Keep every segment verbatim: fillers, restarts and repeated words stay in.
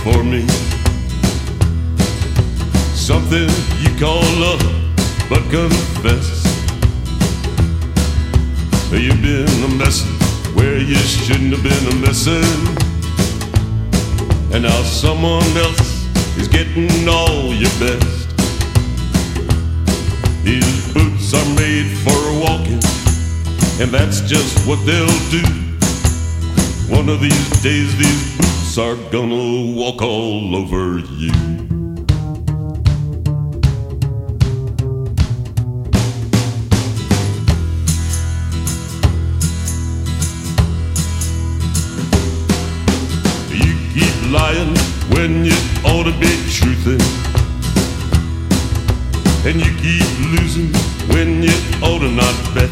for me. Something you call love, but confess you've been a messin' where you shouldn't have been a messin', and now someone else is getting all your best. These boots are made for walking, and that's just what they'll do. One of these days these boots are gonna walk all over you. Lying when you ought to be truthing, and you keep losing when you ought to not bet.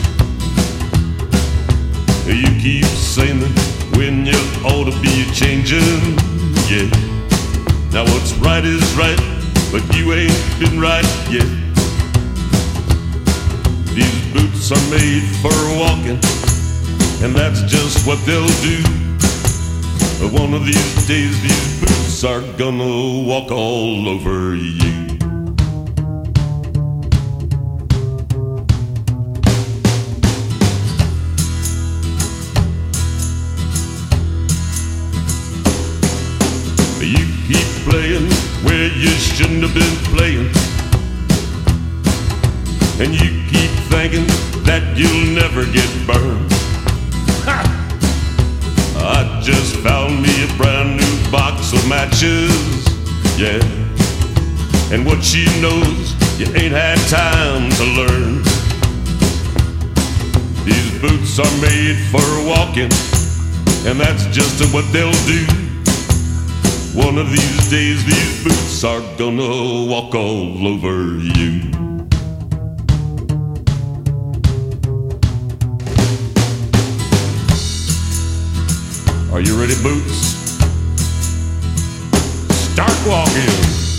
You keep saying that when you ought to be changing, yeah. Now what's right is right, but you ain't been right yet. These boots are made for walking, and that's just what they'll do. But one of these days these boots are gonna walk all over you. You keep playing where you shouldn't have been playing, and you keep thinking that you'll never get burned. Ha! I just found me a brand new box of matches, yeah. And what she knows, you ain't had time to learn. These boots are made for walking, and that's just what they'll do. One of these days these boots are gonna walk all over you. Are you ready, boots? Start walking.